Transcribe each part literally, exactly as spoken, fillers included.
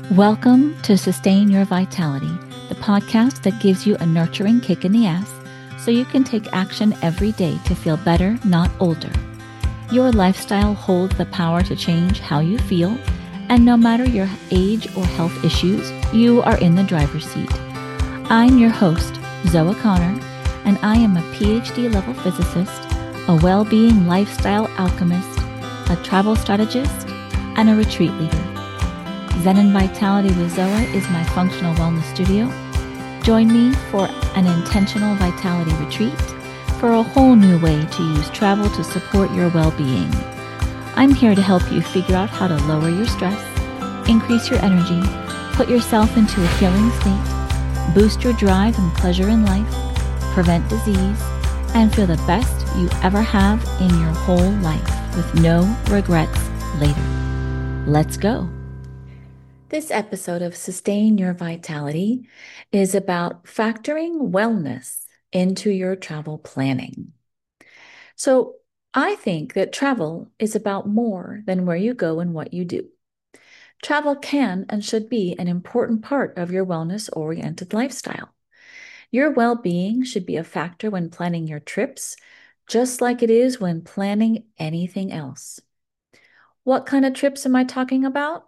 Welcome to Sustain Your Vitality, the podcast that gives you a nurturing kick in the ass so you can take action every day to feel better, not older. Your lifestyle holds the power to change how you feel, and no matter your age or health issues, you are in the driver's seat. I'm your host, Zoe Connor, and I am a P H D level physicist, a well-being lifestyle alchemist, a travel strategist, and a retreat leader. Zen and Vitality with Zoe is my functional wellness studio. Join me for an intentional vitality retreat for a whole new way to use travel to support your well-being. I'm here to help you figure out how to lower your stress, increase your energy, put yourself into a healing state, boost your drive and pleasure in life, prevent disease, and feel the best you ever have in your whole life with no regrets later. Let's go. This episode of Sustain Your Vitality is about factoring wellness into your travel planning. So I think that travel is about more than where you go and what you do. Travel can and should be an important part of your wellness-oriented lifestyle. Your well-being should be a factor when planning your trips, just like it is when planning anything else. What kind of trips am I talking about?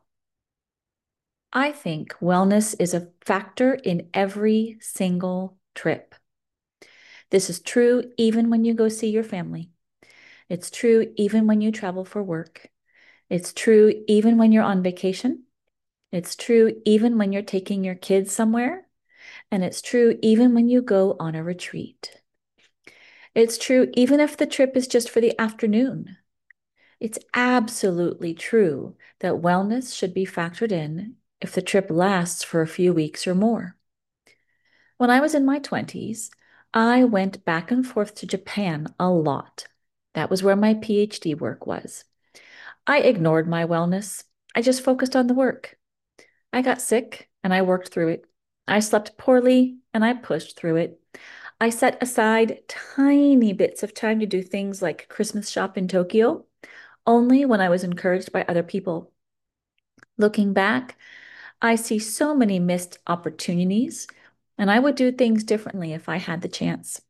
I think wellness is a factor in every single trip. This is true even when you go see your family. It's true even when you travel for work. It's true even when you're on vacation. It's true even when you're taking your kids somewhere. And it's true even when you go on a retreat. It's true even if the trip is just for the afternoon. It's absolutely true that wellness should be factored in if the trip lasts for a few weeks or more. When I was in my twenties, I went back and forth to Japan a lot. That was where my P H D work was. I ignored my wellness. I just focused on the work. I got sick and I worked through it. I slept poorly and I pushed through it. I set aside tiny bits of time to do things like Christmas shop in Tokyo, only when I was encouraged by other people. Looking back, I see so many missed opportunities, and I would do things differently if I had the chance.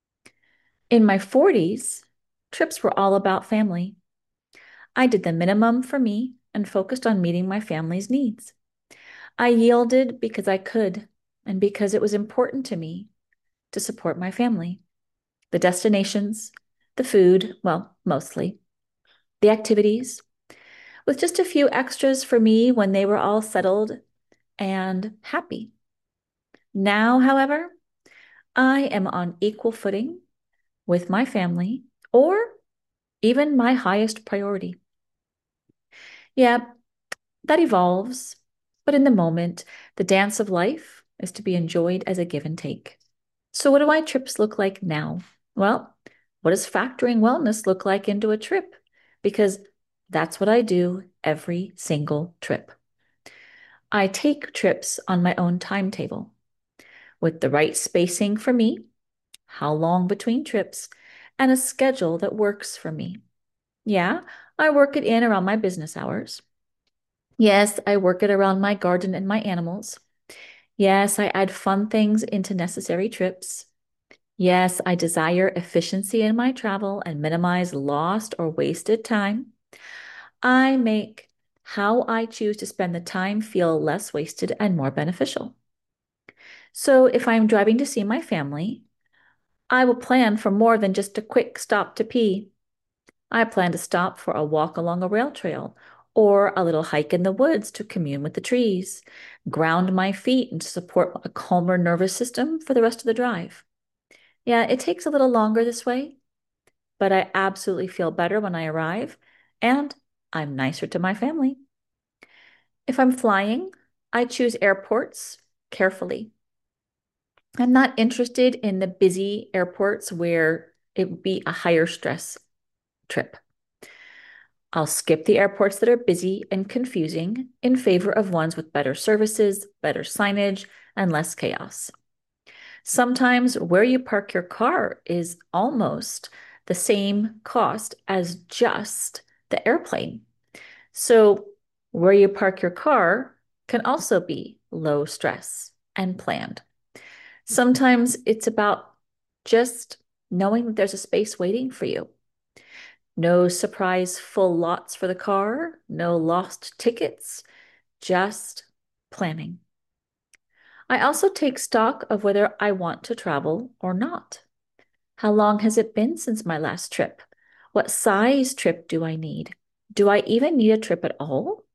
In my forties, trips were all about family. I did the minimum for me and focused on meeting my family's needs. I yielded because I could and because it was important to me to support my family. The destinations, the food, well, mostly, the activities, with just a few extras for me when they were all settled and happy. Now, however, I am on equal footing with my family or even my highest priority. Yeah, that evolves, but in the moment, the dance of life is to be enjoyed as a give and take. So what do my trips look like now? Well, what does factoring wellness look like into a trip? Because that's what I do every single trip. I take trips on my own timetable with the right spacing for me, how long between trips, and a schedule that works for me. Yeah, I work it in around my business hours. Yes, I work it around my garden and my animals. Yes, I add fun things into necessary trips. Yes, I desire efficiency in my travel and minimize lost or wasted time. I make how I choose to spend the time feel less wasted and more beneficial. So if I'm driving to see my family, I will plan for more than just a quick stop to pee. I plan to stop for a walk along a rail trail or a little hike in the woods to commune with the trees, ground my feet and to support a calmer nervous system for the rest of the drive. Yeah, it takes a little longer this way, but I absolutely feel better when I arrive, and I'm nicer to my family. If I'm flying, I choose airports carefully. I'm not interested in the busy airports where it would be a higher stress trip. I'll skip the airports that are busy and confusing in favor of ones with better services, better signage, and less chaos. Sometimes where you park your car is almost the same cost as just the airplane. So where you park your car can also be low stress and planned. Sometimes it's about just knowing that there's a space waiting for you. No surprise full lots for the car, no lost tickets, just planning. I also take stock of whether I want to travel or not. How long has it been since my last trip? What size trip do I need? Do I even need a trip at all?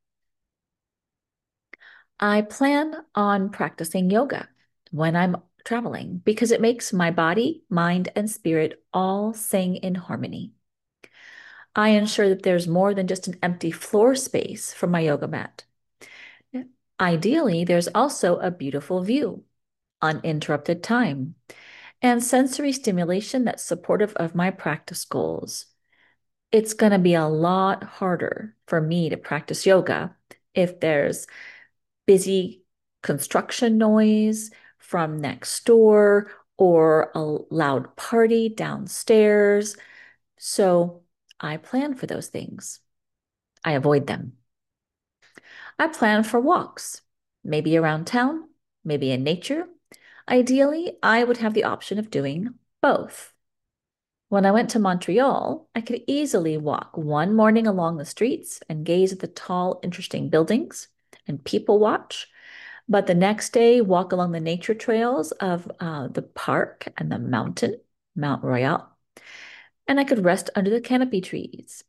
I plan on practicing yoga when I'm traveling because it makes my body, mind, and spirit all sing in harmony. I ensure that there's more than just an empty floor space for my yoga mat. Ideally, there's also a beautiful view, uninterrupted time, and sensory stimulation that's supportive of my practice goals. It's going to be a lot harder for me to practice yoga if there's busy construction noise from next door or a loud party downstairs. So I plan for those things. I avoid them. I plan for walks, maybe around town, maybe in nature. Ideally, I would have the option of doing both. When I went to Montreal, I could easily walk one morning along the streets and gaze at the tall, interesting buildings and people watch, but the next day walk along the nature trails of uh, the park and the mountain, Mount Royal, and I could rest under the canopy trees.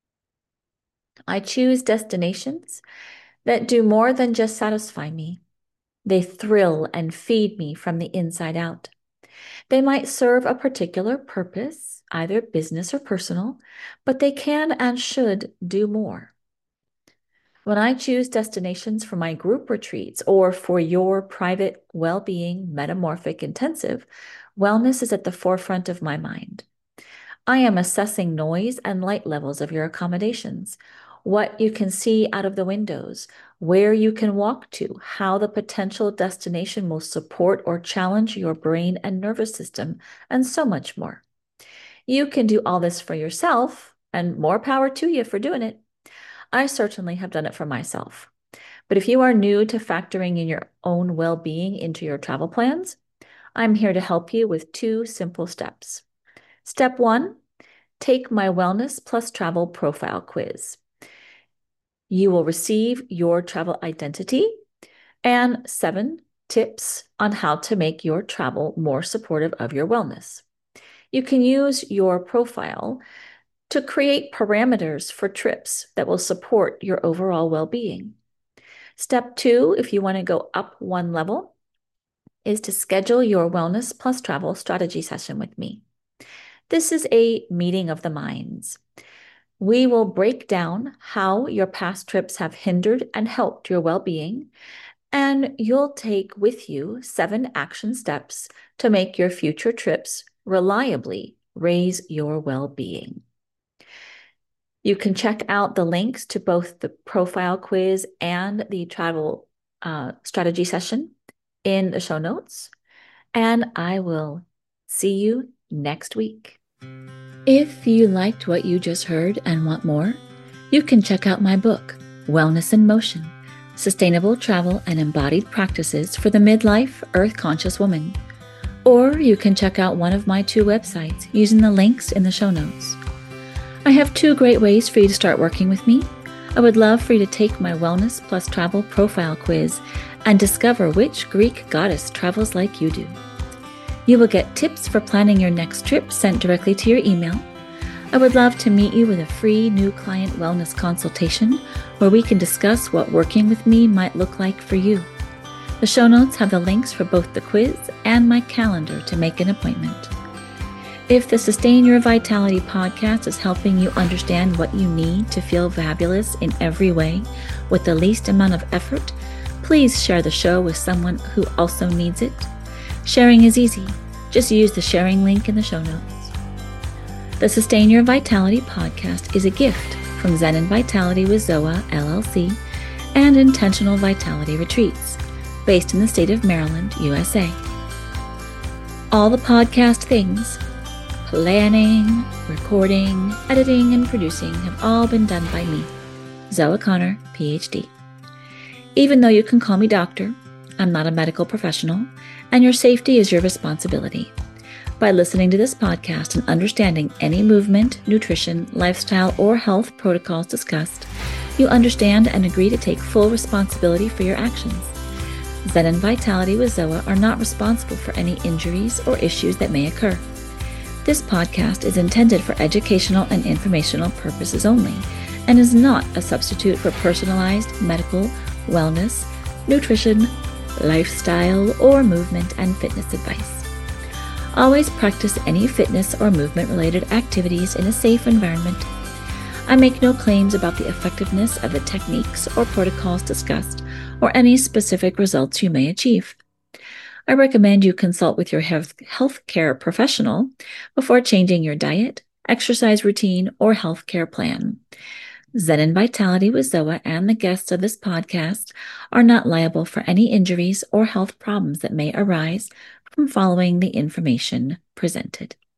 I choose destinations that do more than just satisfy me. They thrill and feed me from the inside out. They might serve a particular purpose, either business or personal, but they can and should do more. When I choose destinations for my group retreats or for your private well-being metamorphic intensive, wellness is at the forefront of my mind. I am assessing noise and light levels of your accommodations, what you can see out of the windows, where you can walk to, how the potential destination will support or challenge your brain and nervous system, and so much more. You can do all this for yourself, and more power to you for doing it. I certainly have done it for myself. But if you are new to factoring in your own well-being into your travel plans, I'm here to help you with two simple steps. Step one, take my Wellness Plus Travel Profile Quiz. You will receive your travel identity and seven tips on how to make your travel more supportive of your wellness. You can use your profile to create parameters for trips that will support your overall well-being. Step two, if you want to go up one level, is to schedule your Wellness Plus Travel strategy session with me. This is a meeting of the minds. We will break down how your past trips have hindered and helped your well-being, and you'll take with you seven action steps to make your future trips reliably raise your well-being. You can check out the links to both the profile quiz and the travel uh, strategy session in the show notes, and I will see you next week. If you liked what you just heard and want more, you can check out my book, Wellness in Motion, Sustainable Travel and Embodied Practices for the Midlife Earth-Conscious Woman. Or you can check out one of my two websites using the links in the show notes. I have two great ways for you to start working with me. I would love for you to take my Wellness Plus Travel Profile Quiz and discover which Greek goddess travels like you do. You will get tips for planning your next trip sent directly to your email. I would love to meet you with a free new client wellness consultation where we can discuss what working with me might look like for you. The show notes have the links for both the quiz and my calendar to make an appointment. If the Sustain Your Vitality podcast is helping you understand what you need to feel fabulous in every way with the least amount of effort, please share the show with someone who also needs it. Sharing is easy. Just use the sharing link in the show notes. The Sustain Your Vitality podcast is a gift from Zen and Vitality with Zoa, L L C, and Intentional Vitality Retreats, based in the state of Maryland, U S A. All the podcast things, planning, recording, editing, and producing have all been done by me, Zoa Connor, P H D. Even though you can call me doctor, I'm not a medical professional, and your safety is your responsibility. By listening to this podcast and understanding any movement, nutrition, lifestyle, or health protocols discussed, you understand and agree to take full responsibility for your actions. Zen and Vitality with Zoa are not responsible for any injuries or issues that may occur. This podcast is intended for educational and informational purposes only and is not a substitute for personalized medical, wellness, nutrition, lifestyle, or movement and fitness advice. Always practice any fitness or movement-related activities in a safe environment. I make no claims about the effectiveness of the techniques or protocols discussed or any specific results you may achieve. I recommend you consult with your health healthcare professional before changing your diet, exercise routine, or healthcare plan. Zen and Vitality with Zoa and the guests of this podcast are not liable for any injuries or health problems that may arise from following the information presented.